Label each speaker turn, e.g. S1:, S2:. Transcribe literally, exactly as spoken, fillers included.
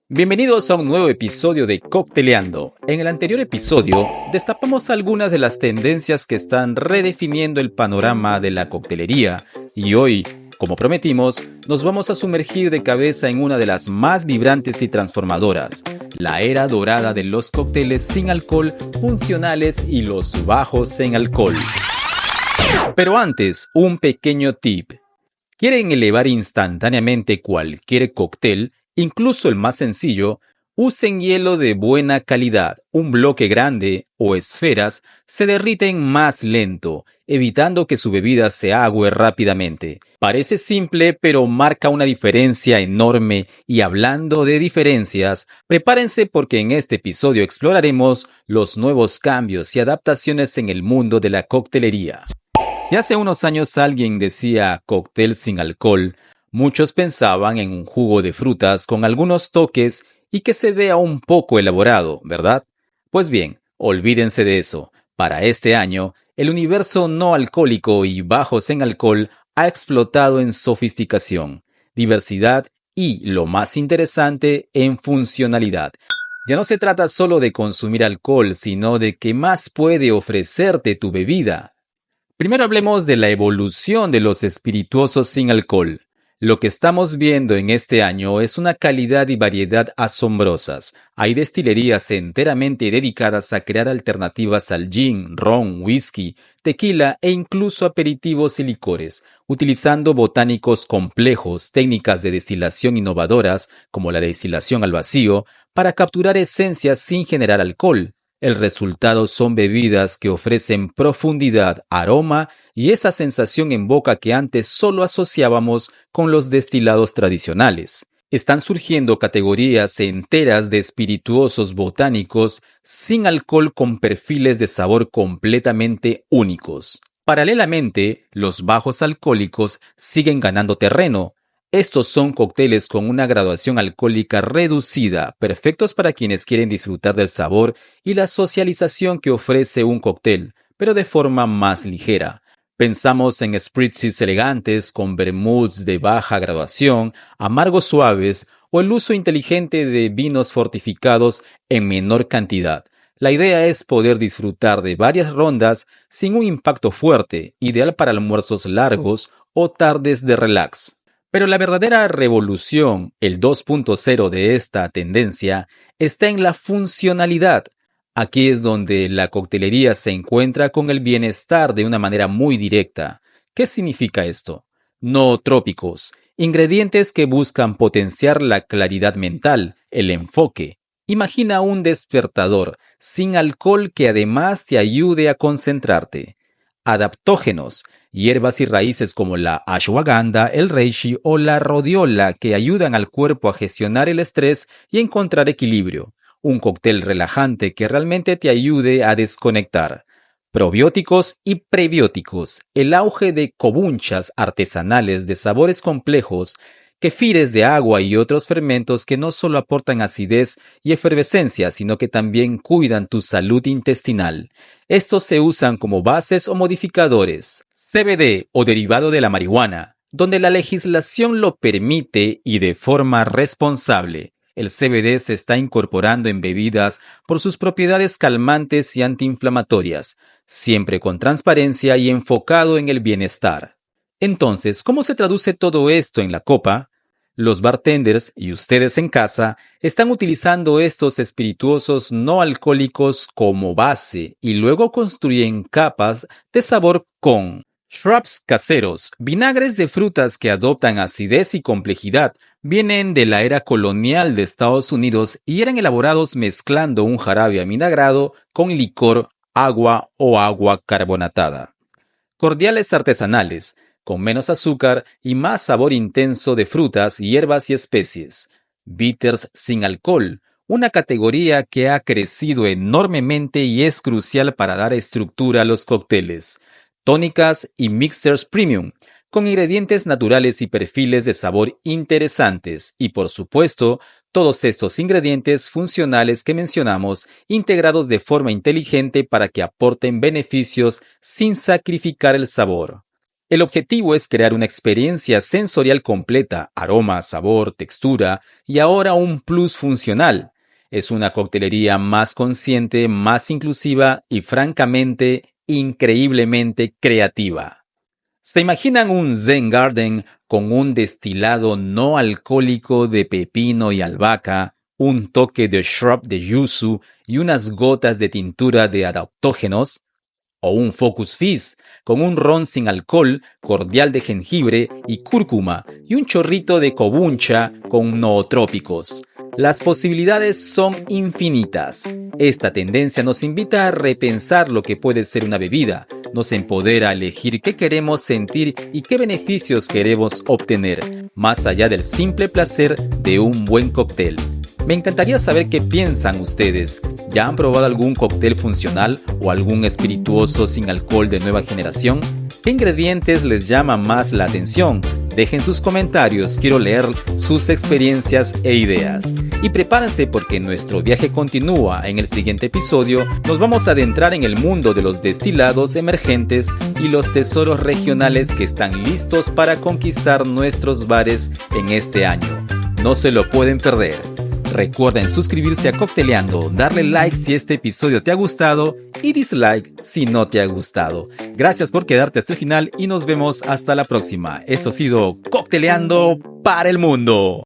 S1: Bienvenidos a un nuevo episodio de Cocteleando. En el anterior episodio, destapamos algunas de las tendencias que están redefiniendo el panorama de la coctelería y hoy, como prometimos, nos vamos a sumergir de cabeza en una de las más vibrantes y transformadoras, la era dorada de los cócteles sin alcohol, funcionales y los bajos en alcohol. Pero antes, un pequeño tip. ¿Quieren elevar instantáneamente cualquier cóctel, incluso el más sencillo? Usen hielo de buena calidad. Un bloque grande o esferas se derriten más lento, evitando que su bebida se agüe rápidamente. Parece simple, pero marca una diferencia enorme. Y hablando de diferencias, prepárense porque en este episodio exploraremos los nuevos cambios y adaptaciones en el mundo de la coctelería. Si hace unos años alguien decía cóctel sin alcohol, muchos pensaban en un jugo de frutas con algunos toques y que se vea un poco elaborado, ¿verdad? Pues bien, olvídense de eso. Para este año, el universo no alcohólico y bajos en alcohol ha explotado en sofisticación, diversidad y, lo más interesante, en funcionalidad. Ya no se trata solo de consumir alcohol, sino de qué más puede ofrecerte tu bebida. Primero hablemos de la evolución de los espirituosos sin alcohol. Lo que estamos viendo en este año es una calidad y variedad asombrosas. Hay destilerías enteramente dedicadas a crear alternativas al gin, ron, whisky, tequila e incluso aperitivos y licores, utilizando botánicos complejos, técnicas de destilación innovadoras, como la destilación al vacío, para capturar esencias sin generar alcohol. El resultado son bebidas que ofrecen profundidad, aroma y esa sensación en boca que antes solo asociábamos con los destilados tradicionales. Están surgiendo categorías enteras de espirituosos botánicos sin alcohol con perfiles de sabor completamente únicos. Paralelamente, los bajos alcohólicos siguen ganando terreno. Estos son cócteles con una graduación alcohólica reducida, perfectos para quienes quieren disfrutar del sabor y la socialización que ofrece un cóctel, pero de forma más ligera. Pensamos en spritzes elegantes con vermuts de baja graduación, amargos suaves o el uso inteligente de vinos fortificados en menor cantidad. La idea es poder disfrutar de varias rondas sin un impacto fuerte, ideal para almuerzos largos o tardes de relax. Pero la verdadera revolución, el dos punto cero de esta tendencia, está en la funcionalidad. Aquí es donde la coctelería se encuentra con el bienestar de una manera muy directa. ¿Qué significa esto? Nootrópicos, ingredientes que buscan potenciar la claridad mental, el enfoque. Imagina un despertador sin alcohol que además te ayude a concentrarte. Adaptógenos, hierbas y raíces como la ashwagandha, el reishi o la rhodiola que ayudan al cuerpo a gestionar el estrés y encontrar equilibrio. Un cóctel relajante que realmente te ayude a desconectar. Probióticos y prebióticos, el auge de kombuchas artesanales de sabores complejos, kefires de agua y otros fermentos que no solo aportan acidez y efervescencia, sino que también cuidan tu salud intestinal. Estos se usan como bases o modificadores. C B D o derivado de la marihuana, donde la legislación lo permite y de forma responsable. El C B D se está incorporando en bebidas por sus propiedades calmantes y antiinflamatorias, siempre con transparencia y enfocado en el bienestar. Entonces, ¿cómo se traduce todo esto en la copa? Los bartenders y ustedes en casa están utilizando estos espirituosos no alcohólicos como base y luego construyen capas de sabor con shrubs caseros, vinagres de frutas que adoptan acidez y complejidad. Vienen de la era colonial de Estados Unidos y eran elaborados mezclando un jarabe avinagrado con licor, agua o agua carbonatada. Cordiales artesanales, con menos azúcar y más sabor intenso de frutas, hierbas y especies. Bitters sin alcohol, una categoría que ha crecido enormemente y es crucial para dar estructura a los cócteles. Tónicas y mixers premium, con ingredientes naturales y perfiles de sabor interesantes. Y por supuesto, todos estos ingredientes funcionales que mencionamos, integrados de forma inteligente para que aporten beneficios sin sacrificar el sabor. El objetivo es crear una experiencia sensorial completa, aroma, sabor, textura y ahora un plus funcional. Es una coctelería más consciente, más inclusiva y francamente, increíblemente creativa. ¿Se imaginan un Zen Garden con un destilado no alcohólico de pepino y albahaca, un toque de shrub de yuzu y unas gotas de tintura de adaptógenos? ¿O un Focus Fizz con un ron sin alcohol, cordial de jengibre y cúrcuma y un chorrito de kombucha con nootrópicos? Las posibilidades son infinitas. Esta tendencia nos invita a repensar lo que puede ser una bebida, nos empodera a elegir qué queremos sentir y qué beneficios queremos obtener, más allá del simple placer de un buen cóctel. Me encantaría saber qué piensan ustedes. ¿Ya han probado algún cóctel funcional o algún espirituoso sin alcohol de nueva generación? ¿Qué ingredientes les llaman más la atención? Dejen sus comentarios, quiero leer sus experiencias e ideas. Y prepárense porque nuestro viaje continúa. En el siguiente episodio nos vamos a adentrar en el mundo de los destilados emergentes y los tesoros regionales que están listos para conquistar nuestros bares en este año. No se lo pueden perder. Recuerden suscribirse a Cocteleando, darle like si este episodio te ha gustado y dislike si no te ha gustado. Gracias por quedarte hasta el final y nos vemos hasta la próxima. Esto ha sido Cocteleando para el mundo.